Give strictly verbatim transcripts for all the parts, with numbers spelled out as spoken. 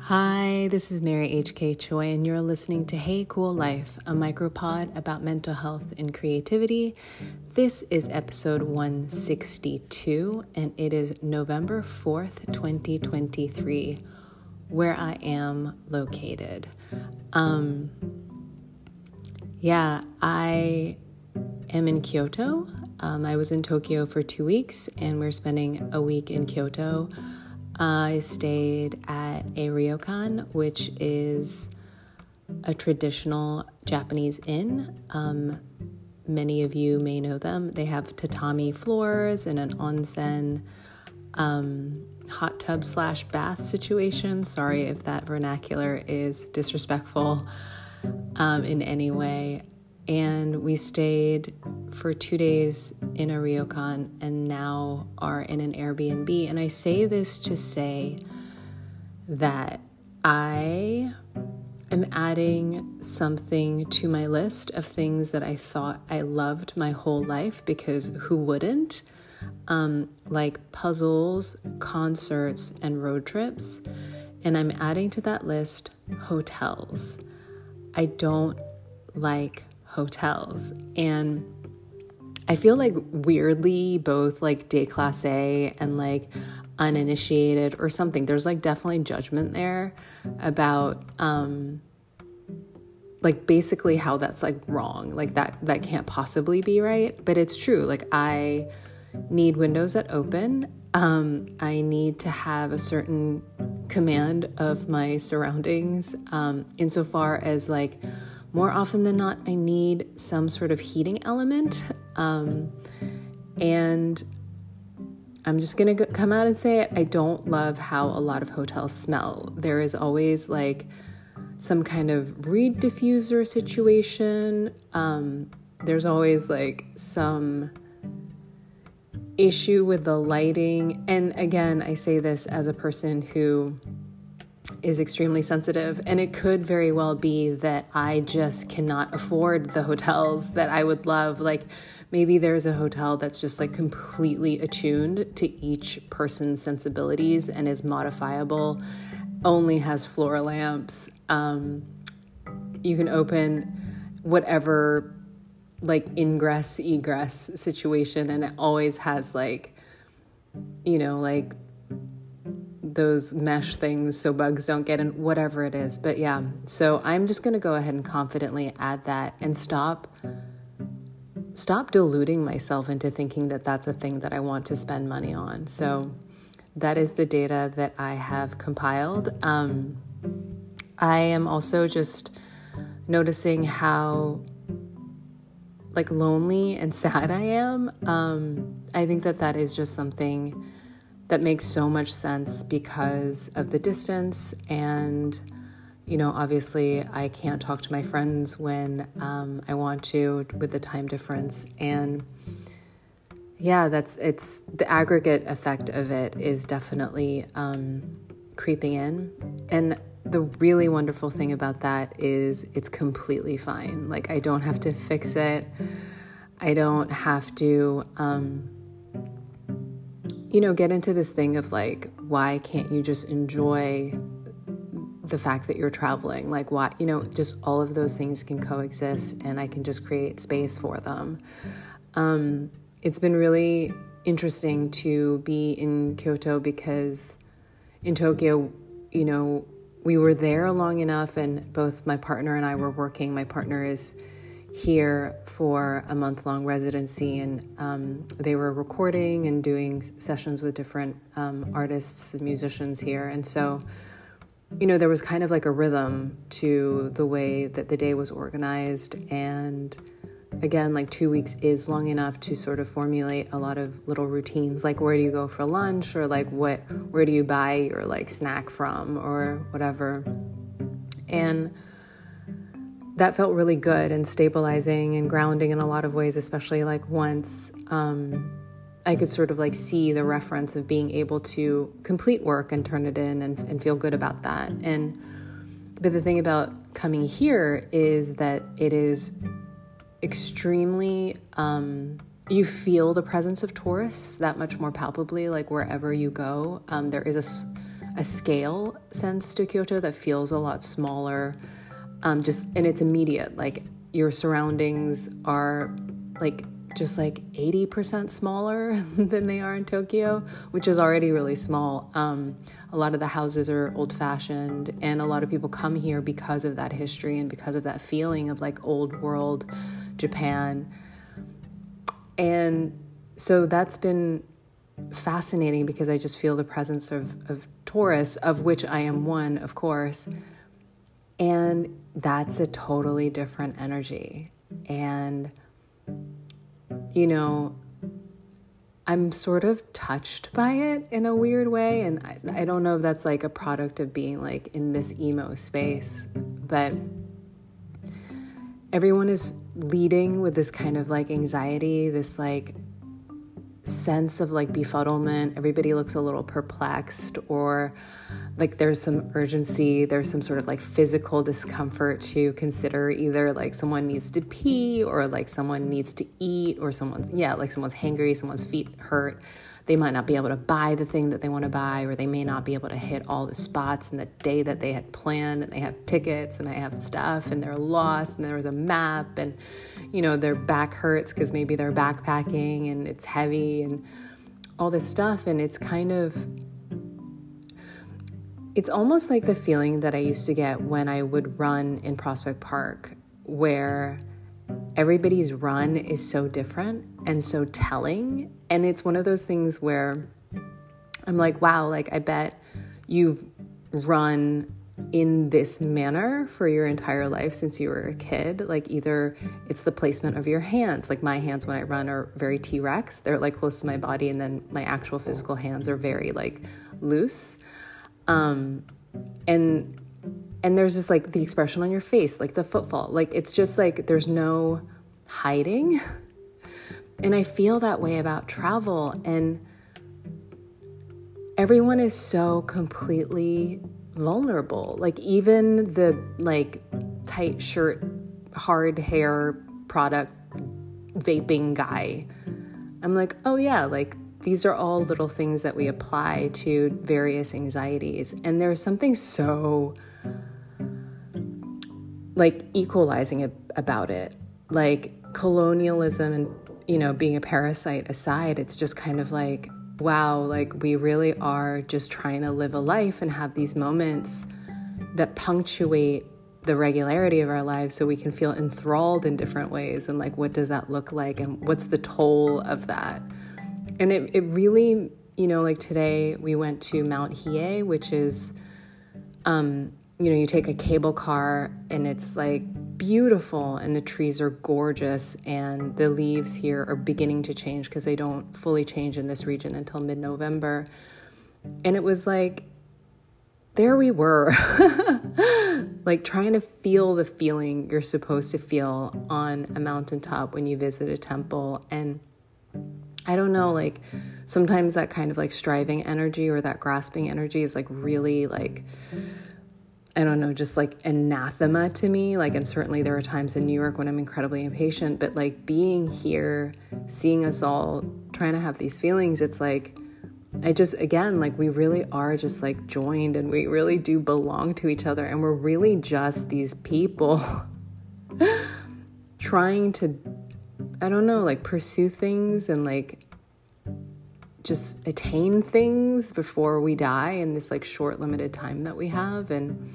Hi, this is Mary H K. Choi, and you're listening to Hey Cool Life, a micropod about mental health and creativity. This is episode one sixty-two, and it is November fourth, twenty twenty-three, where I am located. Um, yeah, I am in Kyoto. Um, I was in Tokyo for two weeks, and we're spending a week in Kyoto. I stayed at a ryokan, which is a traditional Japanese inn. Um, many of you may know them. They have tatami floors and an onsen um, hot tub slash bath situation. Sorry if that vernacular is disrespectful um, in any way. And we stayed for two days in a ryokan and now are in an Airbnb. And I say this to say that I am adding something to my list of things that I thought I loved my whole life, because who wouldn't? Um, like puzzles, concerts, and road trips. And I'm adding to that list hotels. I don't like hotels, and I feel like weirdly both like déclassé and like uninitiated or something. There's like definitely judgment there about um like basically how that's like wrong, like that that can't possibly be right, but it's true. Like I need windows that open. um I need to have a certain command of my surroundings, um insofar as like more often than not, I need some sort of heating element. Um, and I'm just going to come out and say it. I don't love how a lot of hotels smell. There is always like some kind of reed diffuser situation. Um, there's always like some issue with the lighting. And again, I say this as a person who is extremely sensitive, and it could very well be that I just cannot afford the hotels that I would love. Like maybe there's a hotel that's just like completely attuned to each person's sensibilities and is modifiable, only has floor lamps. Um, you can open whatever like ingress egress situation, and it always has like, you know, like those mesh things so bugs don't get in, whatever it is. But yeah, so I'm just going to go ahead and confidently add that and stop stop deluding myself into thinking that that's a thing that I want to spend money on. So that is the data that I have compiled. Um, I am also just noticing how like lonely and sad I am. Um, I think that that is just something that makes so much sense because of the distance. And, you know, obviously I can't talk to my friends when um, I want to with the time difference. And yeah, that's, it's the aggregate effect of it is definitely um, creeping in. And the really wonderful thing about that is it's completely fine. Like I don't have to fix it. I don't have to, um, you know, get into this thing of like, why can't you just enjoy the fact that you're traveling? Like why, you know, just all of those things can coexist and I can just create space for them. Um, it's been really interesting to be in Kyoto because in Tokyo, you know, we were there long enough and both my partner and I were working. My partner is here for a month-long residency, and um, they were recording and doing sessions with different um, artists and musicians here. And so, you know, there was kind of like a rhythm to the way that the day was organized. And again, like two weeks is long enough to sort of formulate a lot of little routines, like where do you go for lunch, or like what, where do you buy your like snack from, or whatever. And that felt really good and stabilizing and grounding in a lot of ways, especially like once um, I could sort of like see the reference of being able to complete work and turn it in and, and feel good about that. And but the thing about coming here is that it is extremely, um, you feel the presence of tourists that much more palpably, like wherever you go. Um, there is a, a scale sense to Kyoto that feels a lot smaller. Um, just, and it's immediate. Like your surroundings are like just like eighty percent smaller than they are in Tokyo, which is already really small. Um, a lot of the houses are old-fashioned, and a lot of people come here because of that history and because of that feeling of like old world Japan. And so that's been fascinating because I just feel the presence of, of tourists, of which I am one, of course. And that's a totally different energy. And, you know, I'm sort of touched by it in a weird way. And I, I don't know if that's like a product of being like in this emo space, but everyone is leading with this kind of like anxiety, this like sense of like befuddlement. Everybody looks a little perplexed, or like there's some urgency, there's some sort of like physical discomfort to consider. Either like someone needs to pee, or like someone needs to eat, or someone's, yeah, like someone's hangry, someone's feet hurt. They might not be able to buy the thing that they want to buy, or they may not be able to hit all the spots in the day that they had planned, and they have tickets and they have stuff and they're lost and there was a map, and, you know, their back hurts because maybe they're backpacking and it's heavy and all this stuff. And it's kind of, it's almost like the feeling that I used to get when I would run in Prospect Park, where everybody's run is so different and so telling. And it's one of those things where I'm like, wow, like I bet you've run in this manner for your entire life since you were a kid. Like either it's the placement of your hands. Like my hands when I run are very T-Rex. They're like close to my body, and then my actual physical hands are very like loose. Um, and And there's just like the expression on your face, like the footfall, like it's just like there's no hiding. And I feel that way about travel. And everyone is so completely vulnerable. Like even the like tight shirt, hard hair product vaping guy. I'm like, oh yeah, like these are all little things that we apply to various anxieties. And there's something so like equalizing about it. Like colonialism and, you know, being a parasite aside, it's just kind of like, wow, like we really are just trying to live a life and have these moments that punctuate the regularity of our lives so we can feel enthralled in different ways. And like, what does that look like? And what's the toll of that? And it, it really, you know, like today we went to Mount Hiei, which is, um, you know, you take a cable car and it's like beautiful and the trees are gorgeous and the leaves here are beginning to change because they don't fully change in this region until mid-November. And it was like, there we were, like trying to feel the feeling you're supposed to feel on a mountaintop when you visit a temple. And I don't know, like sometimes that kind of like striving energy or that grasping energy is like really like, I don't know, just like anathema to me. Like, and certainly there are times in New York when I'm incredibly impatient, but like being here, seeing us all trying to have these feelings, it's like, I just, again, like we really are just like joined and we really do belong to each other. And we're really just these people trying to, I don't know, like pursue things and like just attain things before we die in this like short limited time that we have. And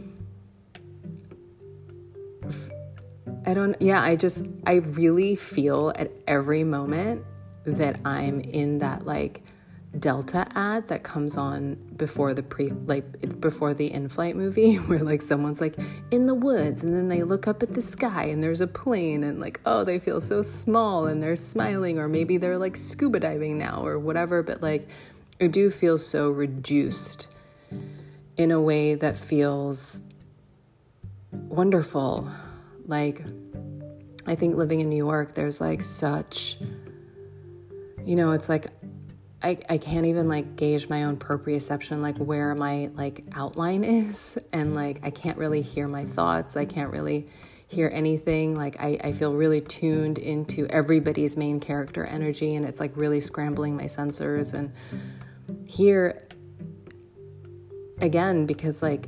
I don't, yeah, I just, I really feel at every moment that I'm in that like Delta ad that comes on before the pre, like before the in-flight movie where like someone's like in the woods and then they look up at the sky and there's a plane and like, oh, they feel so small and they're smiling, or maybe they're like scuba diving now or whatever. But like, I do feel so reduced in a way that feels wonderful. Like, I think living in New York, there's like such, you know, it's like, I, I can't even like gauge my own proprioception, like where my like outline is. And like, I can't really hear my thoughts. I can't really hear anything. Like I, I feel really tuned into everybody's main character energy. And it's like really scrambling my sensors. And here again, because like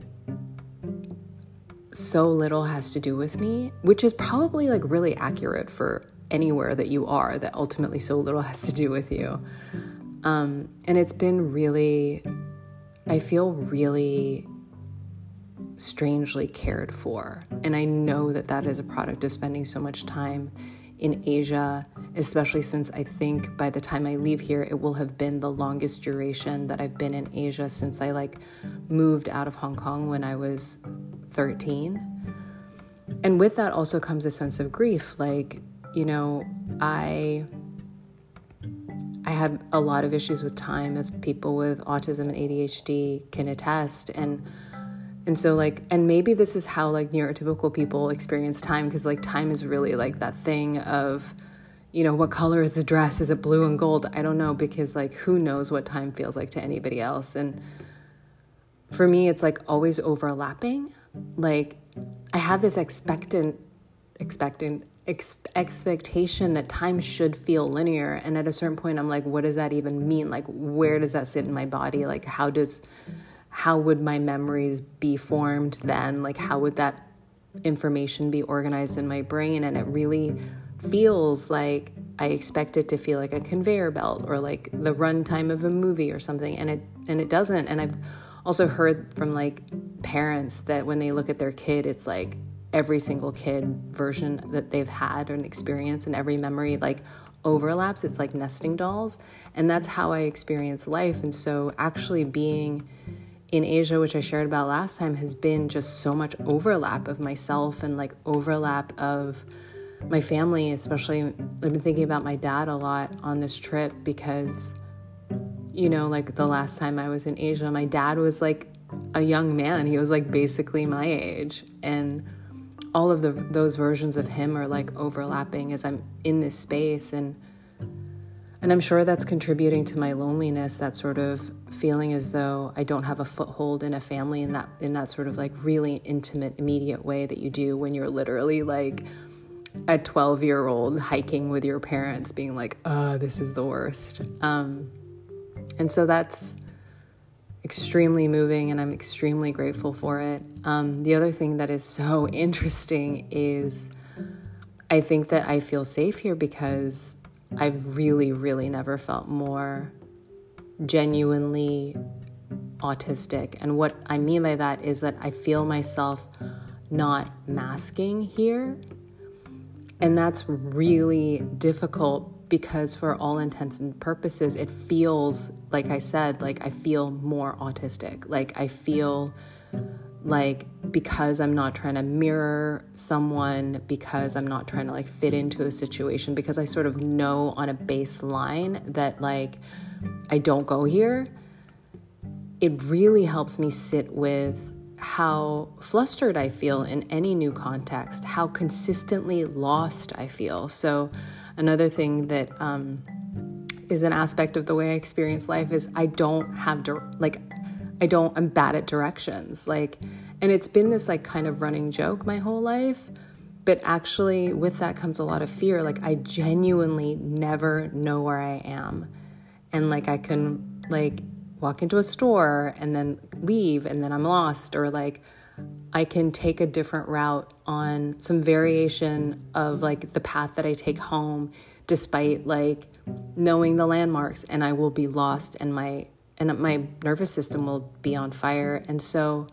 so little has to do with me, which is probably like really accurate for anywhere that you are, that ultimately so little has to do with you. Um, and it's been really, I feel really strangely cared for. And I know that that is a product of spending so much time in Asia, especially since I think by the time I leave here, it will have been the longest duration that I've been in Asia since I like moved out of Hong Kong when I was thirteen. And with that also comes a sense of grief. Like, you know, I I had a lot of issues with time, as people with autism and A D H D can attest. And And so like, and maybe this is how like neurotypical people experience time, because like time is really like that thing of, you know, what color is the dress? Is it blue and gold? I don't know, because like who knows what time feels like to anybody else. And for me, it's like always overlapping. Like I have this expectant, expectant, ex- expectation that time should feel linear. And at a certain point, I'm like, what does that even mean? Like, where does that sit in my body? Like, how does... how would my memories be formed then? Like, how would that information be organized in my brain? And it really feels like I expect it to feel like a conveyor belt or like the runtime of a movie or something. And it, and it doesn't. And I've also heard from like parents that when they look at their kid, it's like every single kid version that they've had or an experience, and every memory like overlaps. It's like nesting dolls. And that's how I experience life. And so actually being in Asia, which I shared about last time, has been just so much overlap of myself and like overlap of my family, especially I've been thinking about my dad a lot on this trip because, you know, like the last time I was in Asia, my dad was like a young man. He was like basically my age. And all of the those versions of him are like overlapping as I'm in this space. And And I'm sure that's contributing to my loneliness, that sort of feeling as though I don't have a foothold in a family in that in that sort of like really intimate, immediate way that you do when you're literally like a twelve-year-old hiking with your parents being like, oh, this is the worst. Um, and so that's extremely moving, and I'm extremely grateful for it. Um, the other thing that is so interesting is I think that I feel safe here because I've really, really never felt more genuinely autistic. And what I mean by that is that I feel myself not masking here. And that's really difficult because for all intents and purposes, it feels, like I said, like I feel more autistic. Like I feel like because I'm not trying to mirror someone, because I'm not trying to like fit into a situation, because I sort of know on a baseline that like I don't go here, it really helps me sit with how flustered I feel in any new context, how consistently lost I feel. So another thing that um, is an aspect of the way I experience life is I don't have, di- like, I don't, I'm bad at directions. Like, and it's been this like kind of running joke my whole life, but actually with that comes a lot of fear. Like I genuinely never know where I am. And like, I can like walk into a store and then leave and then I'm lost, or like I can take a different route on some variation of like the path that I take home, despite like knowing the landmarks, and I will be lost and my and my nervous system will be on fire. And so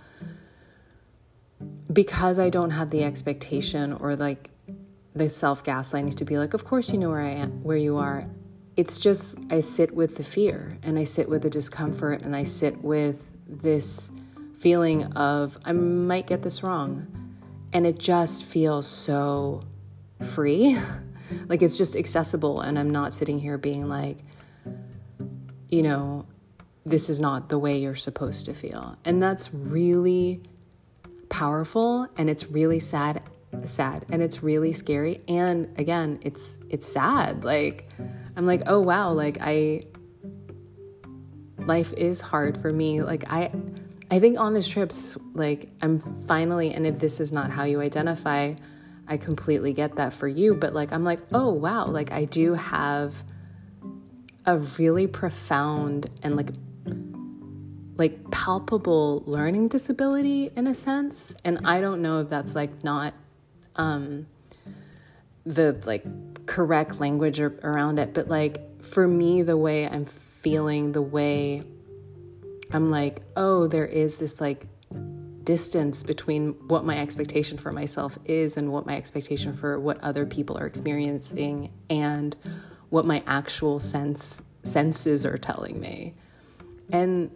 because I don't have the expectation or like the self-gaslighting to be like, of course you know where I am, where you are. It's just, I sit with the fear and I sit with the discomfort and I sit with this feeling of I might get this wrong. And it just feels so free. Like it's just accessible, and I'm not sitting here being like, you know, this is not the way you're supposed to feel. And that's really powerful, and it's really sad, sad, and it's really scary. And again, it's it's sad. Like I'm like, oh wow, like I life is hard for me. Like I I think on this trip, like I'm finally, and if this is not how you identify, I completely get that for you, but like I'm like, oh wow, like I do have a really profound and like like palpable learning disability in a sense. And I don't know if that's like not um, the like correct language or, around it, but like for me, the way I'm feeling, the way I'm like, oh, there is this like distance between what my expectation for myself is and what my expectation for what other people are experiencing and what my actual sense senses are telling me. And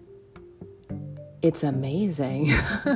it's amazing.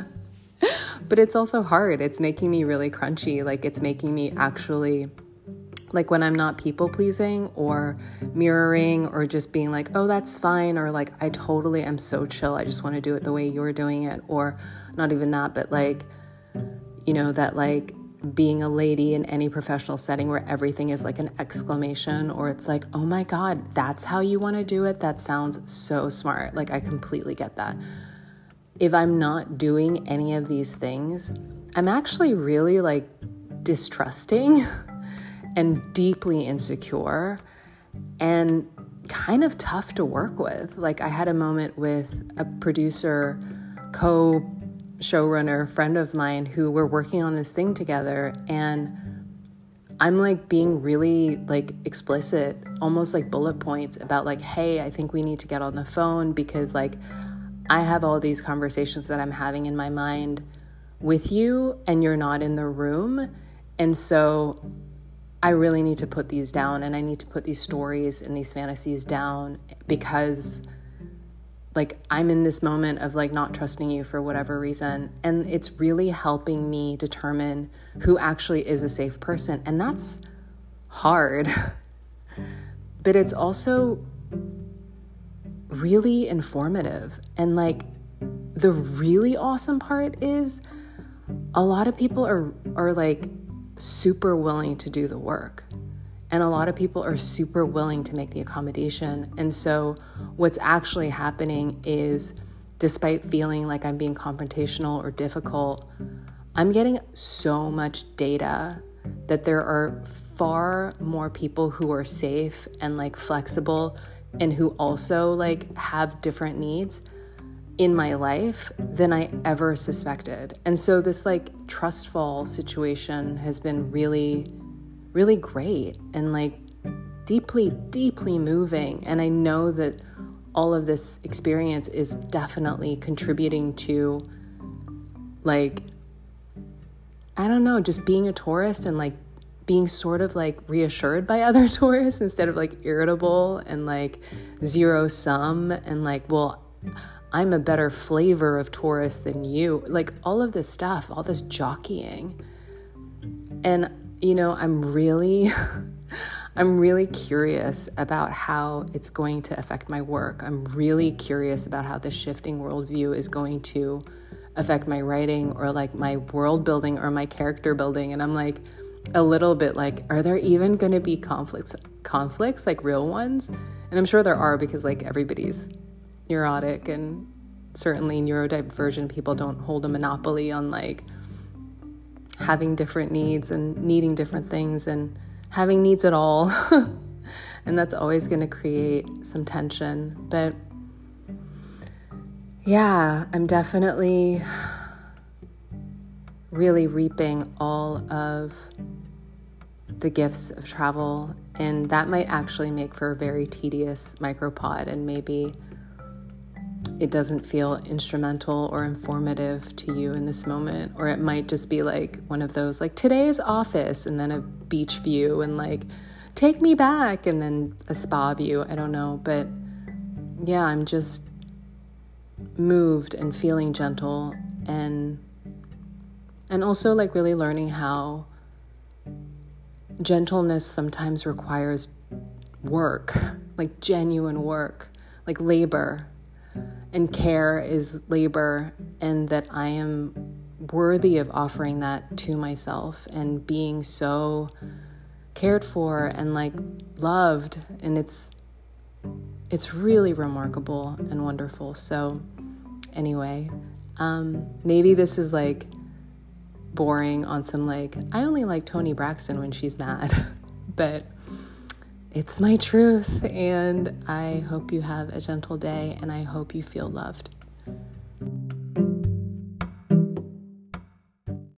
But it's also hard. It's making me really crunchy. Like it's making me actually, like when I'm not people pleasing or mirroring or just being like, oh, that's fine. Or like, I totally am so chill. I just want to do it the way you're doing it. Or not even that, but like, you know, that like being a lady in any professional setting where everything is like an exclamation, or it's like, oh my God, that's how you want to do it. That sounds so smart. Like I completely get that. If I'm not doing any of these things, I'm actually really like distrusting and deeply insecure and kind of tough to work with. Like I had a moment with a producer, co-showrunner friend of mine who were working on this thing together, and I'm like being really like explicit, almost like bullet points about like, hey, I think we need to get on the phone because like I have all these conversations that I'm having in my mind with you and you're not in the room. And so I really need to put these down, and I need to put these stories and these fantasies down because like I'm in this moment of like not trusting you for whatever reason. And it's really helping me determine who actually is a safe person. And that's hard, but it's also really informative. And like the really awesome part is a lot of people are are like super willing to do the work, and a lot of people are super willing to make the accommodation. And so what's actually happening is, despite feeling like I'm being confrontational or difficult, I'm getting so much data that there are far more people who are safe and like flexible and who also like have different needs in my life than I ever suspected. And so this like trust fall situation has been really, really great and like deeply, deeply moving. And I know that all of this experience is definitely contributing to like, I don't know, just being a tourist and like being sort of like reassured by other tourists instead of like irritable and like zero sum and like, well, I'm a better flavor of tourist than you. Like all of this stuff, all this jockeying. And, you know, I'm really, I'm really curious about how it's going to affect my work. I'm really curious about how this shifting worldview is going to affect my writing or like my world building or my character building. And I'm like a little bit like, are there even going to be conflicts, conflicts, like real ones? And I'm sure there are, because like everybody's neurotic, and certainly neurodivergent people don't hold a monopoly on like having different needs and needing different things and having needs at all. And that's always going to create some tension. But yeah, I'm definitely really reaping all of the gifts of travel, and that might actually make for a very tedious micropod, and maybe it doesn't feel instrumental or informative to you in this moment, or it might just be like one of those like today's office and then a beach view and like take me back and then a spa view. I don't know, but yeah, I'm just moved and feeling gentle, and and also like really learning how gentleness sometimes requires work, like genuine work, like labor. And care is labor, and that I am worthy of offering that to myself and being so cared for and like loved. And it's it's really remarkable and wonderful. So anyway, um, maybe this is like boring on some like, I only like Toni Braxton when she's mad, but it's my truth, and I hope you have a gentle day, and I hope you feel loved.